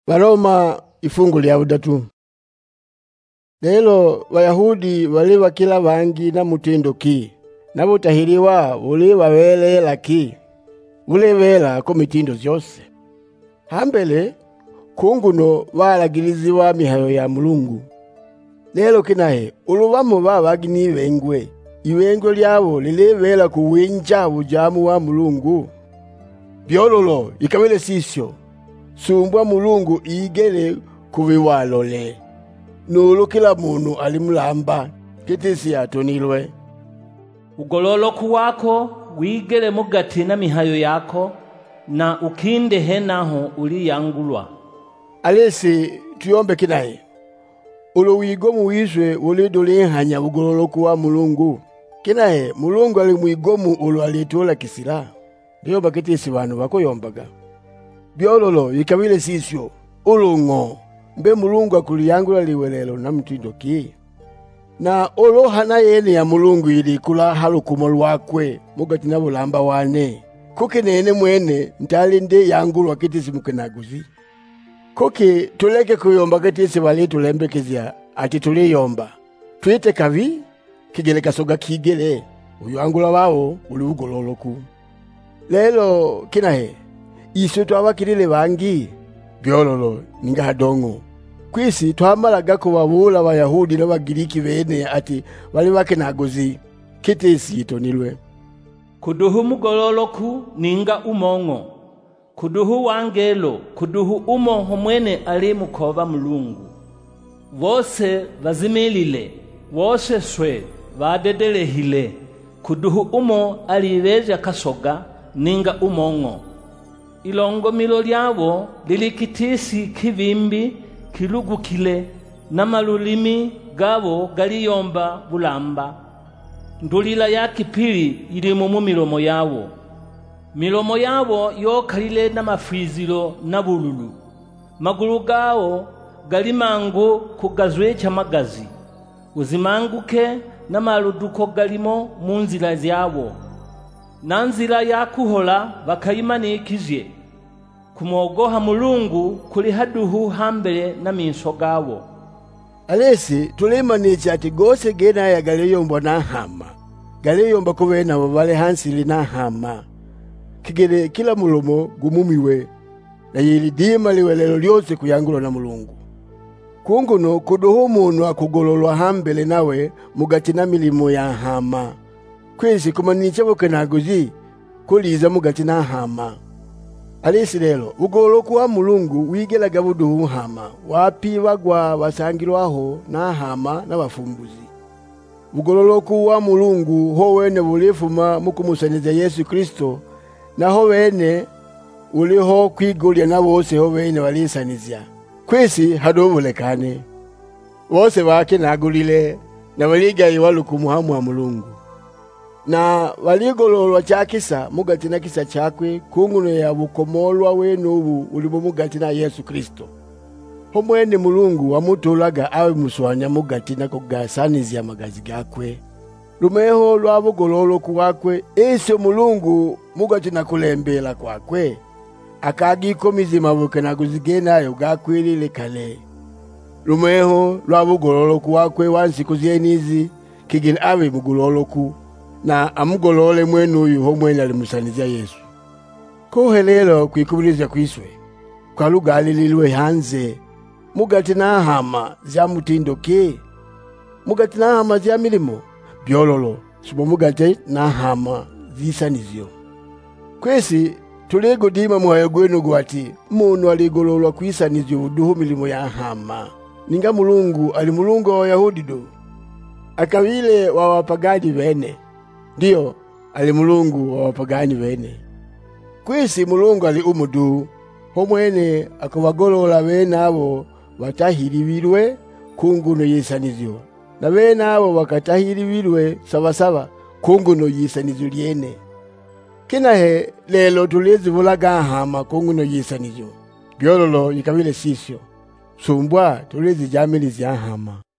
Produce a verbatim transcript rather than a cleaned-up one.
Baroma ifungu lya budatu. Lelo Wayahudi wali wakila bangi na mutindo ki, na butahiriwa uli wawelela ki, ulewela ko mitindo zyose. Hambele kunguno walagiliziwa mihayo ya Mulungu. Lelo kinahe ulubamu babagini bengwe, iwengwe lyabo lilewela kuwinja bujamu wa Mulungu. Byololo ikawele sisyo, sumbwa Mulungu igele kubiwalole. Nulu kila munu alimulamba kitisi atonilwe. Ugololoku wako wigele mugati na mihayo yako, na ukinde henaho uli yangulwa. Alesi tuyombe kinahe ulu wigomu wizwe uli dulinhanya ugololoku wa Mulungu. Kinahe Mulungu ali mwigomu ulu alitola kisila. Ndiyo bakitisi wanu wako yombaga. Byololo ikawile sisyo ulungo mbe Mulungu akuliyangula liwelelo na mtindo ki. Na olo hana yene ya Mulungu ili kula halukumo lwakwe mugati na bulamba wane. Kuki nene mwene ntali nde yangulwa kitisi mukenaguzi. Kuki tuleke kuyomba kitisi wali tulembekezia ati tuli yomba. Tuite kavi kigele kasoga kigele uyangula wao uli ugololoku. Lelo kinahe isu twabakilile bangi byololo ninga hadongo. Kwisi twamalaga kubabula Abayahudi n'Abagiriki bene ati bali bakenaguzi kitisi itonilwe. Kuduhu mugololoku ninga umongo, kuduhu wangelo, kuduhu umo homwene ali mukoba Mulungu. Vose vazimilile, vose swe vadedelehile, kuduhu umo aliveja kasoga ninga umongo. Ilongo milo lyabo lilikitisi kivimbi kilugu kile, na malulimi gabo galiyomba bulamba. Ndulila ya kipili ilimu mu milomo yabo. Milomo yabo yokalile na mafizilo na bululu. Magulu gao galimangu kugazwecha magazi. Uzimanguke na maluduko galimo munzila zyabo. Na nzila ya kuhola bakayimanikizye. Kumogoha Mulungu kuli haduhu hambele na minso gabo. Alesi tulimanichi ati gose gena ya galeyomba na hama. Galeyomba kubena wabale hansili na hama. Kigele kila mulomo gumumiwe. Na yilidima liwelelo lyose kuyangulo na Mulungu. Kunguno kuduhu munu akugololwa hambele nawe mugati na milimo ya hama. Kwisi kumanicha bukenaguzi kuliza mugati na hama. Alesi lelo ugololoku wa Mulungu wigelaga buduhu hama wapi wagwa wasangilwaho na hama na bafumbuzi. Ugololoku wa Mulungu ho wene bulifuma mukumusaniza Yesu Kristo, na ho wene uliho kwigulya na bose ho wene walisanizya. Kwisi hadobulekane bose bake nagulile na waligayi walukumu hamu wa Mulungu. Na waligololwa chakisa mugati na kisa chakwe kunguno ya bukomolwa wenubu ulimu mugati na Yesu Kristo. Homwene Mulungu wamutulaga awe muswanya mugati na kugasanizi ya magazi gakwe. Lumeho lwa bugololo kuwakwe ese Mulungu mugati na kulembela kwakwe. Akagiko mizima bukenaguzi genayo gakwilile kale. Lumeho lwa bugololo kuwakwe wansiku zyenizi kigili awe mugololo ku. Na amugolole mwenu uyu ho mwene alimusanizia Yesu. Kohelelo kwikubiliza kwiswe kwa lugha alililwe hanze mugati na hama zya mutindo ki, mugati na hama zya milimo byololo subo mugati na hama zisanizyo. Kwesi tulego dima muhayo gwenu gwati munu aligololwa kwisanizyo buduhu milimo ya hama. Ninga Mulungu ali Mulungu wa Wayahudi do, akawile wa wapagani bene. Ndiyo ali Mulungu wa wapagani bene. Kwisi Mulungu ali umudu homwene akubagolola bene abo batahiribilwe kunguno yisanizyo, na bene abo bakatahiribilwe sabasaba kunguno yisanizyo lyene. Kinahe lelo tulezi bulaga hama kunguno yisanizyo byololo ikabile sisyo sumbwa tulezi jamili zya hama.